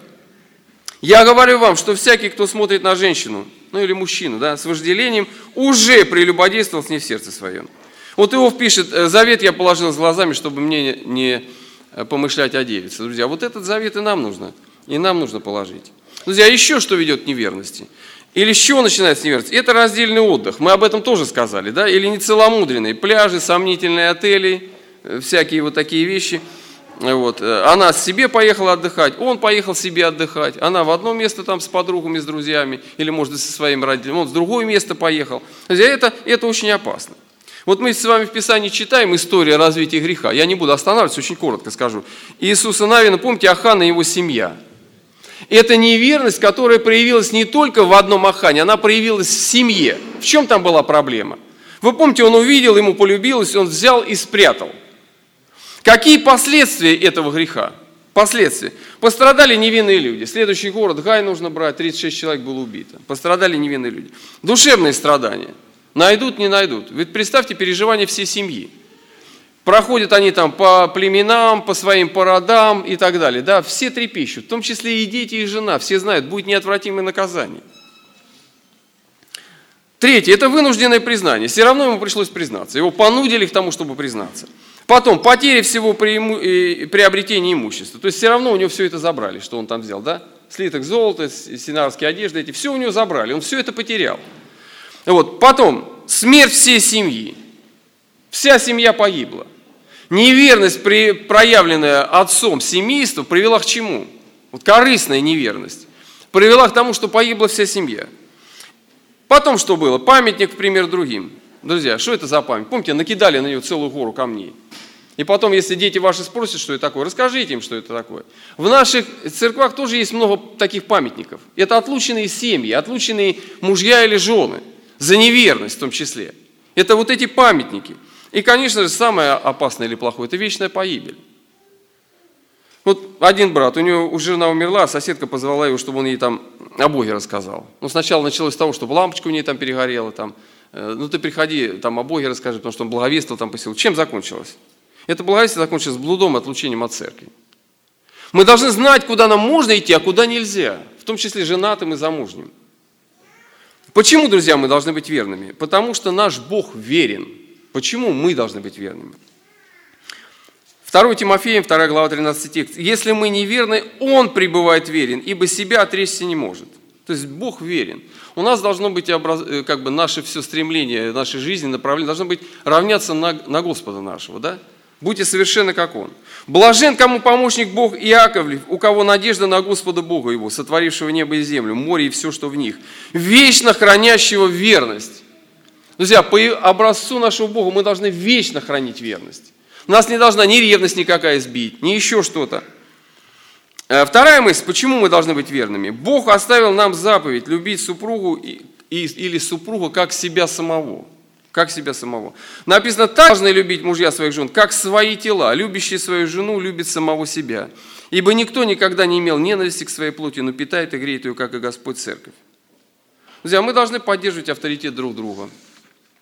Я говорю вам, что всякий, кто смотрит на женщину, ну или мужчину, да, с вожделением, уже прелюбодействовал с ней в сердце своем. Вот Иов пишет, завет я положил с глазами, чтобы мне не помышлять о девице. Друзья, вот этот завет и нам нужно, и нам нужно положить. Друзья, еще что ведет к неверности? Или с чего начинается неверность? Это раздельный отдых, мы об этом тоже сказали, да? Или нецеломудренные пляжи, сомнительные отели, всякие вот такие вещи. Вот. Она себе поехала отдыхать, он поехал себе отдыхать, она в одно место там с подругами, с друзьями, или может со своими родителями, он в другое место поехал. Друзья, это, это очень опасно. Вот мы с вами в Писании читаем историю развития греха. Я не буду останавливаться, очень коротко скажу. Иисуса Навина, помните, Ахан и его семья. Это неверность, которая проявилась не только в одном Ахане, она проявилась в семье. В чем там была проблема? Вы помните, он увидел, ему полюбилось, он взял и спрятал. Какие последствия этого греха? Последствия. Пострадали невинные люди. Следующий город, Гай нужно брать, тридцать шесть человек было убито. Пострадали невинные люди. Душевные страдания. Найдут, не найдут. Ведь представьте переживания всей семьи. Проходят они там по племенам, по своим породам и так далее. Да, все трепещут, в том числе и дети, и жена. Все знают, будет неотвратимое наказание. Третье, это вынужденное признание. Все равно ему пришлось признаться. Его понудили к тому, чтобы признаться. Потом, потеря всего приобретения имущества. То есть все равно у него все это забрали, что он там взял. Да? Слиток золота, синарские одежды, эти, все у него забрали. Он все это потерял. Вот. Потом, смерть всей семьи. Вся семья погибла. Неверность, проявленная отцом семейства, привела к чему? Вот корыстная неверность. Привела к тому, что погибла вся семья. Потом что было? Памятник, в пример, другим. Друзья, что это за памятник? Помните, накидали на нее целую гору камней. И потом, если дети ваши спросят, что это такое, расскажите им, что это такое. В наших церквах тоже есть много таких памятников. Это отлученные семьи, отлученные мужья или жены. За неверность в том числе. Это вот эти памятники. И, конечно же, самое опасное или плохое – это вечная погибель. Вот один брат, у него жена умерла, а соседка позвала его, чтобы он ей там о Боге рассказал. Ну, сначала началось с того, чтобы лампочка у нее там перегорела. Там. Ну, ты приходи, там о Боге расскажи, потому что он благовествовал там по селу. Чем закончилось? Это благовестие закончилось блудом и отлучением от церкви. Мы должны знать, куда нам можно идти, а куда нельзя. В том числе женатым и замужним. Почему, друзья, мы должны быть верными? Потому что наш Бог верен. Почему мы должны быть верными? второе Тимофеям, вторая глава, тринадцатый текст. Если мы неверны, Он пребывает верен, ибо себя отречься не может. То есть Бог верен. У нас должно быть как бы наше все стремление, нашей жизни, направление, должно быть равняться на, на Господа нашего. Да? Будьте совершенны, как Он. Блажен, кому помощник Бог Иаковлев, у кого надежда на Господа Бога Его, сотворившего небо и землю, море и все, что в них, вечно хранящего верность. Друзья, по образцу нашего Бога мы должны вечно хранить верность. Нас не должна ни ревность никакая сбить, ни еще что-то. Вторая мысль, почему мы должны быть верными. Бог оставил нам заповедь любить супругу и, и, или супруга как себя самого. Как себя самого. Написано, так должны любить мужья своих жен, как свои тела. Любящий свою жену любит самого себя. Ибо никто никогда не имел ненависти к своей плоти, но питает и греет ее, как и Господь церковь. Друзья, мы должны поддерживать авторитет друг друга.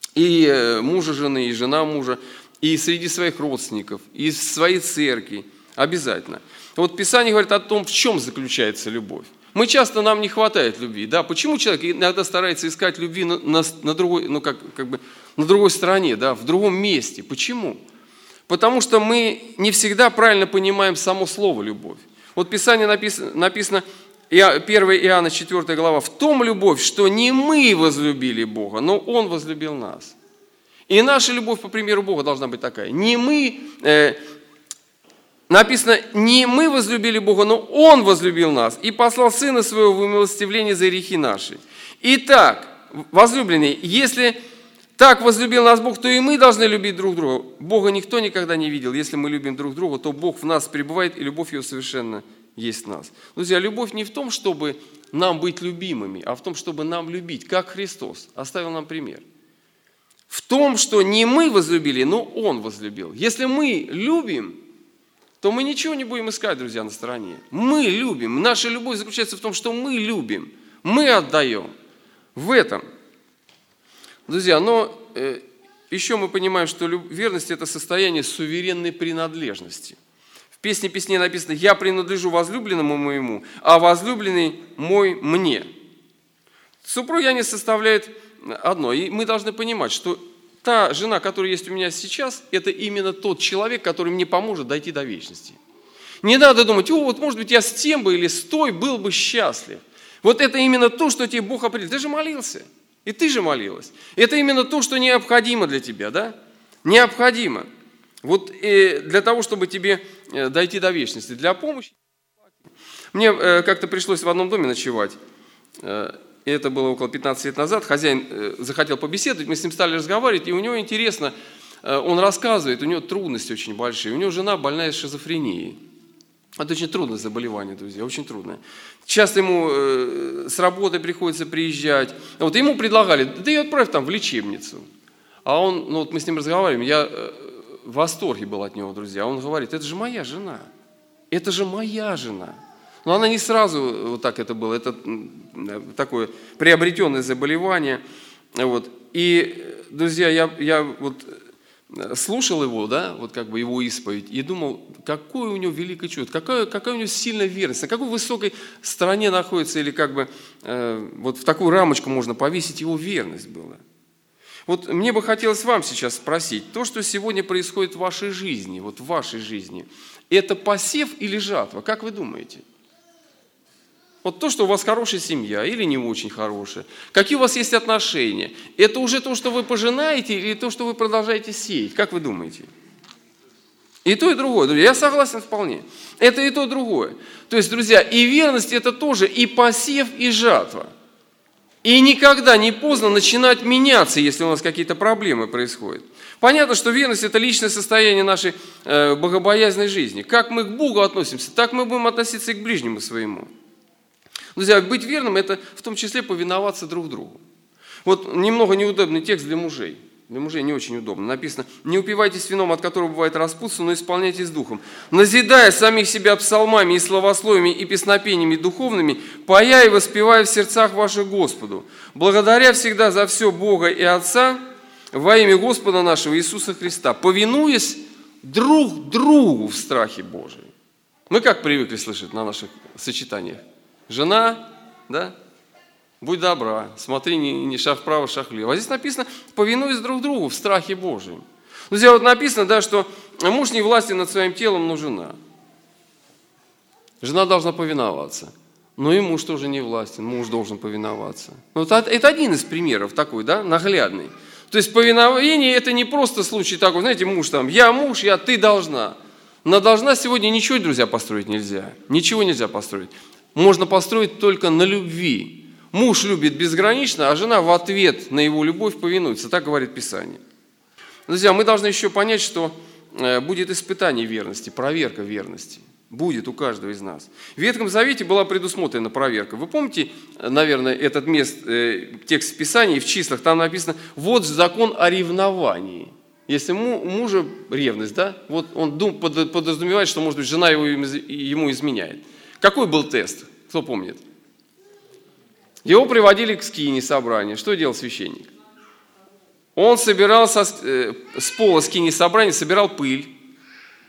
И мужа жены, и жена мужа, и среди своих родственников, и в своей церкви. Обязательно. Вот Писание говорит о том, в чем заключается любовь. Мы часто, нам не хватает любви. Да? Почему человек иногда старается искать любви на, на, на, другой, ну как, как бы, на другой стороне, да? В другом месте? Почему? Потому что мы не всегда правильно понимаем само слово «любовь». Вот в Писании написано, написано первое Иоанна четвёртая глава, «В том любовь, что не мы возлюбили Бога, но Он возлюбил нас». И наша любовь, по примеру Бога, должна быть такая. Не мы, э, написано, не мы возлюбили Бога, но Он возлюбил нас и послал Сына Своего в умилостивление за грехи наши. Итак, возлюбленные, если так возлюбил нас Бог, то и мы должны любить друг друга. Бога никто никогда не видел. Если мы любим друг друга, то Бог в нас пребывает, и любовь Его совершенно есть в нас. Друзья, любовь не в том, чтобы нам быть любимыми, а в том, чтобы нам любить, как Христос оставил нам пример. В том, что не мы возлюбили, но Он возлюбил. Если мы любим, то мы ничего не будем искать, друзья, на стороне. Мы любим. Наша любовь заключается в том, что мы любим. Мы отдаем. В этом. Друзья, но э, еще мы понимаем, что люб... верность – это состояние суверенной принадлежности. В песне песней написано: «Я принадлежу возлюбленному моему, а возлюбленный мой мне». Супруги, они составляют одно. И мы должны понимать, что та жена, которая есть у меня сейчас, это именно тот человек, который мне поможет дойти до вечности. Не надо думать: о, вот может быть я с тем бы или с той был бы счастлив. Вот это именно то, что тебе Бог определил. Ты же молился. И ты же молилась. Это именно то, что необходимо для тебя, да? Необходимо. Вот для того, чтобы тебе дойти до вечности. Для помощи. Мне как-то пришлось в одном доме ночевать. Это было около пятнадцати лет назад. Хозяин захотел побеседовать, мы с ним стали разговаривать, и у него интересно, он рассказывает, у него трудности очень большие. У него жена больная шизофренией. Это очень трудное заболевание, друзья, очень трудное. Часто ему э, с работы приходится приезжать. Вот ему предлагали: да ее отправь там в лечебницу. А он, ну вот мы с ним разговариваем, я э, в восторге был от него, друзья. Он говорит: это же моя жена, это же моя жена. Но она не сразу вот так это было, это такое приобретенное заболевание. Вот. И, друзья, я, я вот слушал его, да, вот как бы его исповедь, и думал, какое у него великое чудо, какая, какая у него сильная верность, на какой высокой стороне находится, или как бы э, вот в такую рамочку можно повесить его верность была. Вот мне бы хотелось вам сейчас спросить, то, что сегодня происходит в вашей жизни, вот в вашей жизни, это посев или жатва, как вы думаете? Вот то, что у вас хорошая семья или не очень хорошая, какие у вас есть отношения, это уже то, что вы пожинаете, или то, что вы продолжаете сеять, как вы думаете? И то, и другое. Друзья, я согласен вполне. Это и то, и другое. То есть, друзья, и верность – это тоже и посев, и жатва. И никогда не поздно начинать меняться, если у нас какие-то проблемы происходят. Понятно, что верность – это личное состояние нашей э, богобоязненной жизни. Как мы к Богу относимся, так мы будем относиться и к ближнему своему. Друзья, быть верным – это в том числе повиноваться друг другу. Вот немного неудобный текст для мужей. Для мужей не очень удобно. Написано: «Не упивайтесь вином, от которого бывает распутство, но исполняйтесь духом, назидая самих себя псалмами и словословиями и песнопениями духовными, поя и воспевая в сердцах ваших Господу, благодаря всегда за все Бога и Отца во имя Господа нашего Иисуса Христа, повинуясь друг другу в страхе Божьем». Мы как привыкли слышать на наших сочетаниях? Жена, да? Будь добра, смотри, не, не шаг вправо, шаг влево. А здесь написано: повинуясь друг другу в страхе Божьем. Друзья, вот написано, да, что муж не властен над своим телом, но жена. Жена должна повиноваться. Но и муж тоже не властен, муж должен повиноваться. Вот это один из примеров такой, да, наглядный. То есть повиновение – это не просто случай такой, знаете, муж там, я муж, я, ты должна. На должна сегодня ничего, друзья, построить нельзя. Ничего нельзя построить. Можно построить только на любви. Муж любит безгранично, а жена в ответ на его любовь повинуется. Так говорит Писание. Друзья, мы должны еще понять, что будет испытание верности, проверка верности. Будет у каждого из нас. В Ветхом Завете была предусмотрена проверка. Вы помните, наверное, этот мест, текст Писания в числах, там написано: вот закон о ревновании. Если у мужа ревность, да, вот он подразумевает, что, может быть, жена его, ему изменяет. Какой был тест? Кто помнит? Его приводили к скине собрания. Что делал священник? Он собирал со, э, с пола скини собрания, собирал пыль.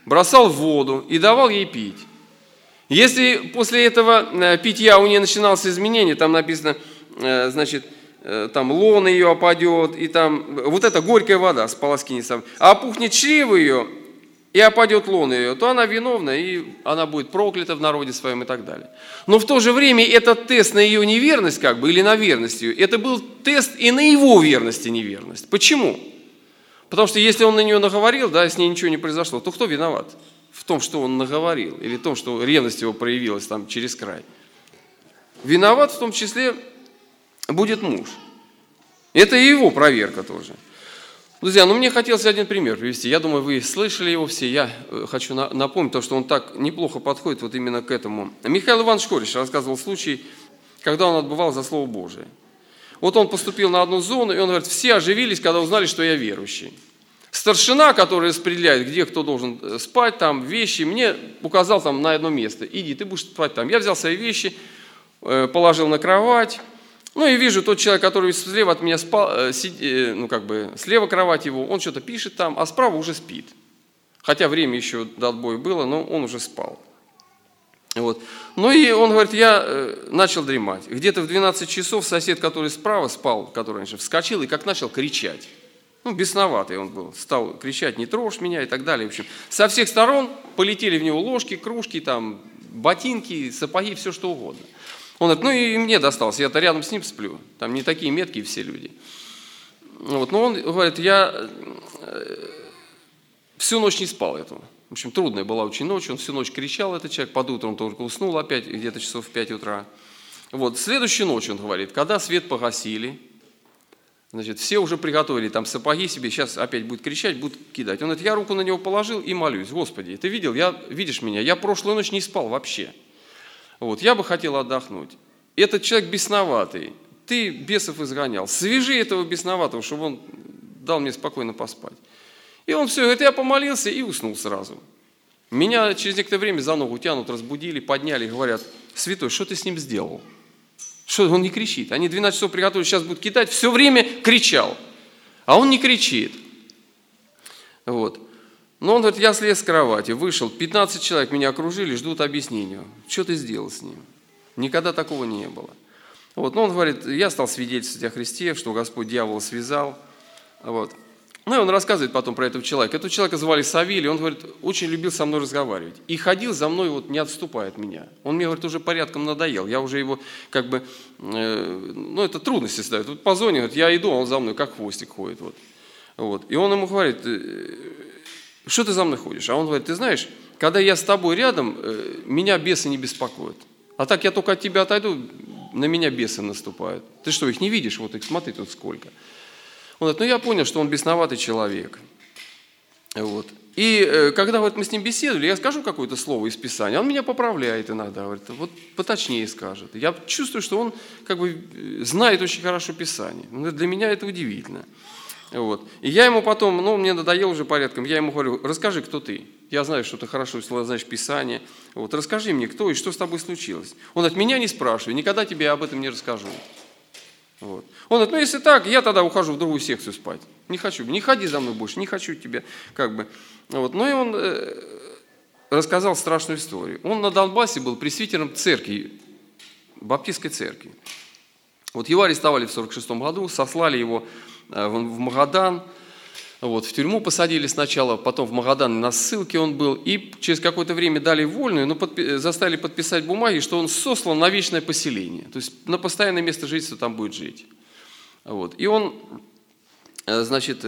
бросал в воду и давал ей пить. Если после этого питья у нее начиналось изменение, там написано, значит, там лона ее опадет, и там вот эта горькая вода сполоскинется, а опухнет чрево ее, и опадет лона ее, то она виновна, и она будет проклята в народе своем и так далее. Но в то же время этот тест на ее неверность, как бы, или на верность ее, это был тест и на его верность и неверность. Почему? Потому что если он на нее наговорил, да, с ней ничего не произошло, то кто виноват в том, что он наговорил, или в том, что ревность его проявилась там через край? Виноват в том числе будет муж. Это и его проверка тоже. Друзья, ну мне хотелось один пример привести. Я думаю, вы слышали его все. Я хочу напомнить то, что он так неплохо подходит вот именно к этому. Михаил Иванович Кореш рассказывал случай, когда он отбывал за Слово Божие. Вот он поступил на одну зону, и он говорит, все оживились, когда узнали, что я верующий. Старшина, который распределяет, где кто должен спать, там вещи, мне указал там на одно место. Иди, ты будешь спать там. Я взял свои вещи, положил на кровать. Ну и вижу, тот человек, который слева от меня спал, сидит, ну как бы слева кровать его, он что-то пишет там, а справа уже спит. Хотя время еще до отбоя было, но он уже спал. Вот. Ну и он говорит, я начал дремать. Где-то в двенадцать часов сосед, который справа спал, который раньше, вскочил и как начал кричать. Ну, бесноватый он был, стал кричать, не трожь меня и так далее. В общем, со всех сторон полетели в него ложки, кружки, там, ботинки, сапоги, все что угодно. Он говорит, ну и мне досталось, я-то рядом с ним сплю, там не такие меткие все люди. Вот, но он говорит, я всю ночь не спал этого. В общем, трудная была очень ночь, он всю ночь кричал, этот человек, под утро он только уснул опять, где-то часов в пять утра. Вот, следующую ночь, он говорит, когда свет погасили, значит, все уже приготовили там сапоги себе, сейчас опять будет кричать, будет кидать. Он говорит, я руку на него положил и молюсь, Господи, ты видел, я, видишь меня, я прошлую ночь не спал вообще. Вот, я бы хотел отдохнуть. Этот человек бесноватый, ты бесов изгонял, свяжи этого бесноватого, чтобы он дал мне спокойно поспать. И он все, говорит, я помолился и уснул сразу. Меня через некоторое время за ногу тянут, разбудили, подняли, говорят, святой, что ты с ним сделал? Что он не кричит? Они двенадцать часов приготовили, сейчас будут кидать, все время кричал, а он не кричит. Вот. Но он говорит, я слез с кровати, вышел, пятнадцать человек меня окружили, ждут объяснения. Что ты сделал с ним? Никогда такого не было. Вот. Но он говорит, я стал свидетельствовать о Христе, что Господь дьявола связал. Вот. Ну и он рассказывает потом про этого человека. Этого человека звали Савелий, он, говорит, очень любил со мной разговаривать. И ходил за мной, вот не отступая от меня. Он мне, говорит, уже порядком надоел. Я уже его, как бы, э, ну это трудности ставит. Вот по зоне, говорит, я иду, а он за мной, как хвостик ходит. Вот. Вот. И он ему говорит, что ты за мной ходишь? А он говорит, ты знаешь, когда я с тобой рядом, меня бесы не беспокоят. А так я только от тебя отойду, на меня бесы наступают. Ты что, их не видишь? Вот их смотри тут сколько. Он говорит, ну я понял, что он бесноватый человек. Вот. И когда вот, мы с ним беседовали, я скажу какое-то слово из Писания, он меня поправляет иногда, говорит, вот поточнее скажет. Я чувствую, что он как бы знает очень хорошо Писание. Для меня это удивительно. Вот. И я ему потом, ну, мне надоело уже порядком, я ему говорю, расскажи, кто ты. Я знаю, что ты хорошо знаешь Писание. Вот, расскажи мне, кто и что с тобой случилось. Он говорит, меня не спрашивай, никогда тебе об этом не расскажу. Вот. Он говорит, ну, если так, я тогда ухожу в другую секцию спать. Не хочу, не ходи за мной больше, не хочу тебя, как бы. Вот. Ну, и он э, рассказал страшную историю. Он на Донбассе был пресвитером церкви, баптистской церкви. Вот его арестовали в сорок шестом году, сослали его в Магадан, вот, в тюрьму посадили сначала, потом в Магадан на ссылке он был, и через какое-то время дали вольную, но подпи- заставили подписать бумаги, что он сослан на вечное поселение, то есть на постоянное место жительства там будет жить. Вот. И он, значит,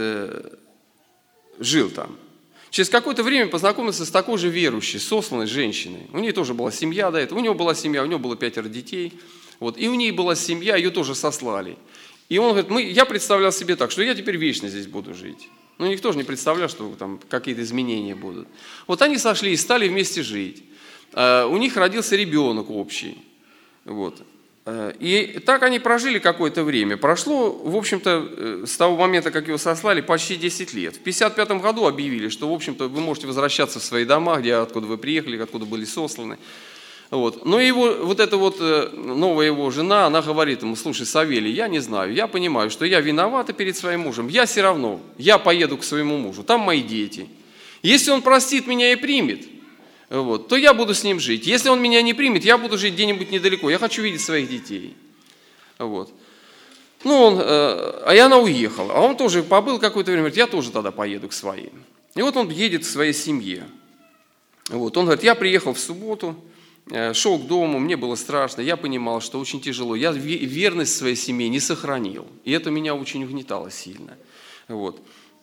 жил там. Через какое-то время познакомился с такой же верующей, сосланной женщиной. У нее тоже была семья до этого, у него была семья, у него было пятеро детей, вот, и у нее была семья, ее тоже сослали. И он говорит, мы, я представлял себе так, что я теперь вечно здесь буду жить. Ну, никто же не представлял, что там какие-то изменения будут. Вот они сошли и стали вместе жить. Uh, у них родился ребенок общий. Вот. Uh, и так они прожили какое-то время. Прошло, в общем-то, с того момента, как его сослали, почти десять лет. В пятьдесят пятом году объявили, что, в общем-то, вы можете возвращаться в свои дома, где, откуда вы приехали, откуда были сосланы. Вот. Но его, вот эта вот новая его жена, она говорит ему, слушай, Савелий, я не знаю, я понимаю, что я виновата перед своим мужем, я все равно, я поеду к своему мужу, там мои дети, Если он простит меня и примет, вот, то я буду с ним жить. Если он меня не примет, я буду жить где-нибудь недалеко. Я хочу видеть своих детей. Вот. Ну, он, э, а и она уехала. А он тоже побыл какое-то время, говорит, я тоже тогда поеду к своим. И вот он едет к своей семье. Вот. Он говорит, я приехал в субботу, э, шел к дому, мне было страшно, я понимал, что очень тяжело. Я верность своей семье не сохранил. И это меня очень угнетало сильно. Вот.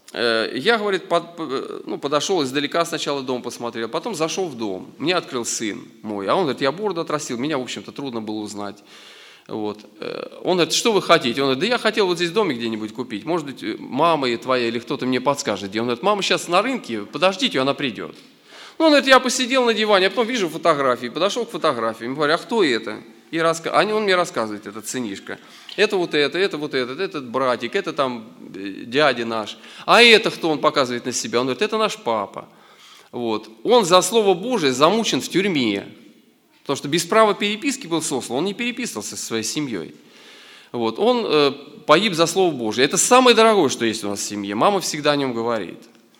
Я, говорит, под, ну, подошел издалека сначала дом посмотрел, потом зашел в дом. Мне открыл сын мой, а он говорит, я бороду отрастил, меня, в общем-то, трудно было узнать. Вот. Он говорит, что вы хотите? Он говорит, да я хотел вот здесь домик где-нибудь купить. Может быть, мама твоя или кто-то мне подскажет, где. Он говорит, мама сейчас на рынке, подождите, она придет. Ну, он говорит, я посидел на диване, а потом вижу фотографии, подошел к фотографии, говорю, а кто это? И раска... а он мне рассказывает, этот сынишка. Это вот это, это вот этот, этот братик, это там дядя наш. А это кто? Он показывает на себя. Он говорит, это наш папа. Вот. Он за Слово Божие замучен в тюрьме. Потому что без права переписки был сослан. Он не переписывался со своей семьей. Вот. Он э, погиб за Слово Божие. Это самое дорогое, что есть у нас в семье. Мама всегда о нем говорит.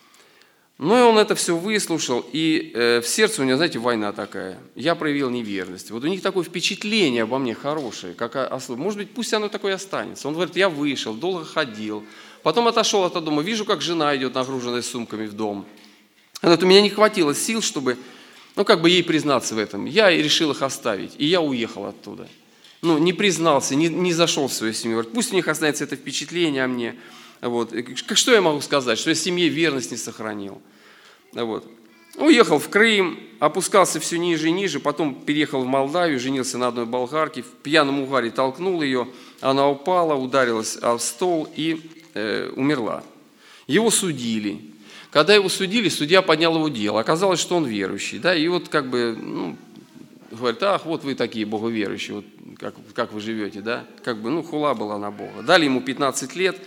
Ну и он это все выслушал, и э, в сердце у него, знаете, война такая. Я проявил неверность. Вот у них такое впечатление обо мне хорошее, как о, о, может быть, пусть оно такое останется. Он говорит, я вышел, долго ходил, потом отошел от дома, вижу, как жена идет, нагруженная сумками в дом. Она говорит, у меня не хватило сил, чтобы, ну, как бы ей признаться в этом. Я решил их оставить, и я уехал оттуда. Ну, не признался, не, не зашел в свою семью. Говорит, пусть у них останется это впечатление о мне. Вот. Что я могу сказать? Что я семье верность не сохранил. Вот. Уехал в Крым, опускался все ниже и ниже, потом переехал в Молдавию, женился на одной болгарке, в пьяном угаре толкнул ее, она упала, ударилась о стол и э, умерла. Его судили. Когда его судили, судья поднял его дело. Оказалось, что он верующий. Да? И вот как бы, ну, говорит, ах, вот вы такие боговерующие, вот как, как вы живете, да? Как бы, ну, хула была на Бога. Дали ему пятнадцать лет.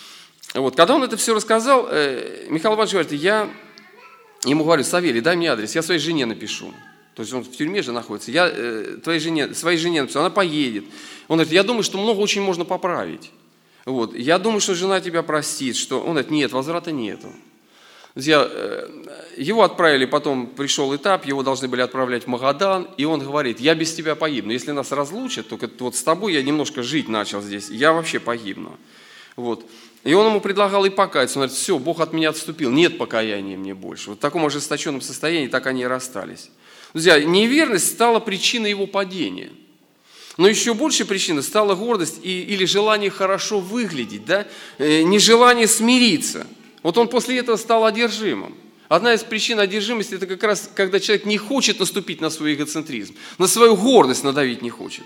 Вот. Когда он это все рассказал, э, Михаил Иванович говорит, я ему говорю, Савелий, дай мне адрес, я своей жене напишу. То есть он в тюрьме же находится. Я э, твоей жене, своей жене напишу, она поедет. Он говорит, я думаю, что много очень можно поправить. Вот. Я думаю, что жена тебя простит. Что... Он говорит, нет, возврата нету. Друзья, э, его отправили, потом пришел этап, его должны были отправлять в Магадан, и он говорит, я без тебя погибну. Если нас разлучат, только вот с тобой я немножко жить начал здесь, я вообще погибну. Вот. И он ему предлагал и покаяться. Он говорит, все, Бог от меня отступил, нет покаяния мне больше. Вот в таком ожесточенном состоянии так они и расстались. Друзья, неверность стала причиной его падения. Но еще больше причиной стала гордость и, или желание хорошо выглядеть, да? э, нежелание смириться. Вот он после этого стал одержимым. Одна из причин одержимости – это как раз, когда человек не хочет наступить на свой эгоцентризм, на свою гордость надавить не хочет.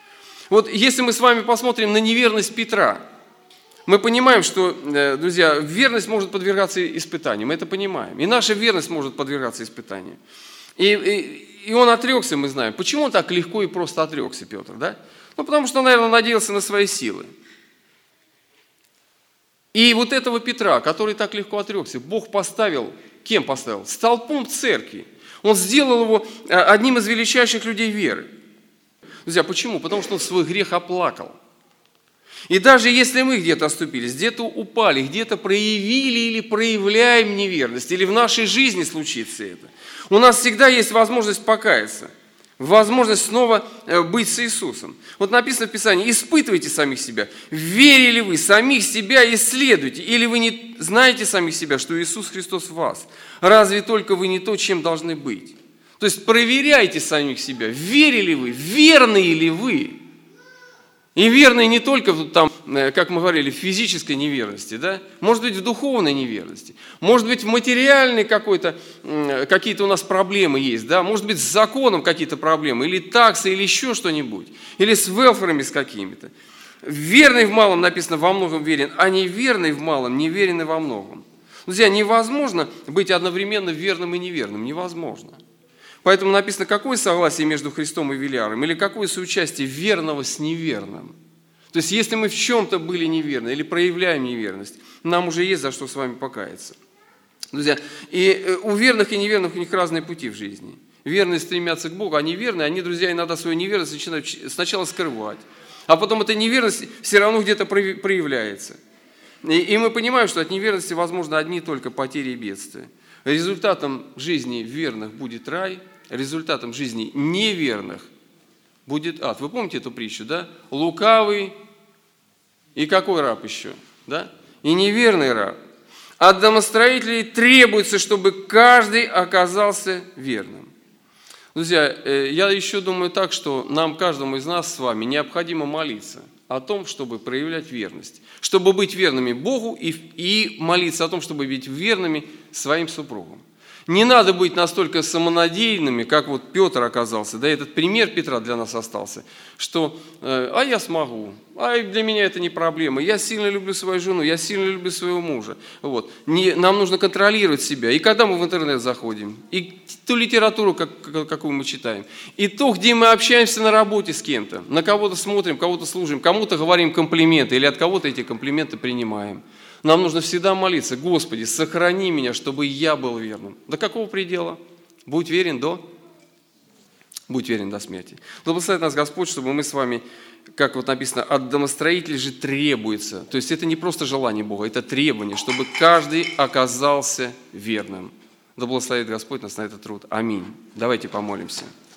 Вот если мы с вами посмотрим на неверность Петра, мы понимаем, что, друзья, верность может подвергаться испытаниям, мы это понимаем. И наша верность может подвергаться испытаниям. И, и, и он отрекся, мы знаем. Почему он так легко и просто отрекся, Петр? Да? Ну, потому что, наверное, надеялся на свои силы. И вот этого Петра, который так легко отрекся, Бог поставил, кем поставил? Столпом церкви. Он сделал его одним из величайших людей веры. Друзья, почему? Потому что он свой грех оплакал. И даже если мы где-то оступились, где-то упали, где-то проявили или проявляем неверность, или в нашей жизни случится это, у нас всегда есть возможность покаяться, возможность снова быть с Иисусом. Вот написано в Писании, испытывайте самих себя, верили вы, самих себя исследуйте, или вы не знаете самих себя, что Иисус Христос в вас. Разве только вы не то, чем должны быть? То есть проверяйте самих себя, верили вы, верны ли вы. И верные не только там, как мы говорили, в физической неверности, да? Может быть, в духовной неверности, может быть, в материальной какой-то, какие-то у нас проблемы есть, да? Может быть, с законом какие-то проблемы, или таксы, или еще что-нибудь, или с велферами с какими-то. Верный в малом написано во многом верен, а неверный в малом неверен и во многом. Друзья, невозможно быть одновременно верным и неверным, невозможно. Поэтому написано, какое согласие между Христом и Велиаром, или какое соучастие верного с неверным. То есть, если мы в чем-то были неверны или проявляем неверность, нам уже есть за что с вами покаяться. Друзья, и у верных и неверных у них разные пути в жизни. Верные стремятся к Богу, а неверные, они, друзья, иногда свою неверность начинают сначала скрывать, а потом эта неверность все равно где-то проявляется. И мы понимаем, что от неверности возможно одни только потери и бедствия. Результатом жизни верных будет рай, результатом жизни неверных будет ад. Вы помните эту притчу, да? Лукавый и какой раб еще? Да? И неверный раб. От домостроителей требуется, чтобы каждый оказался верным. Друзья, я еще думаю так, что нам, каждому из нас с вами, необходимо молиться о том, чтобы проявлять верность, чтобы быть верными Богу и, и молиться о том, чтобы быть верными своим супругам. Не надо быть настолько самонадеянными, как вот Петр оказался, да, этот пример Петра для нас остался, что э, «а я смогу», «а для меня это не проблема», «я сильно люблю свою жену», «я сильно люблю своего мужа». Вот. Не, нам нужно контролировать себя. И когда мы в интернет заходим, и ту литературу, как, какую мы читаем, и то, где мы общаемся на работе с кем-то, на кого-то смотрим, кого-то слушаем, кому-то говорим комплименты, или от кого-то эти комплименты принимаем. Нам нужно всегда молиться: Господи, сохрани меня, чтобы я был верным. До какого предела? Будь верен до? Будь верен до смерти. Благословит нас Господь, чтобы мы с вами, как вот написано, от домостроителей же требуется. То есть это не просто желание Бога, это требование, чтобы каждый оказался верным. Да благословит Господь нас на этот труд. Аминь. Давайте помолимся.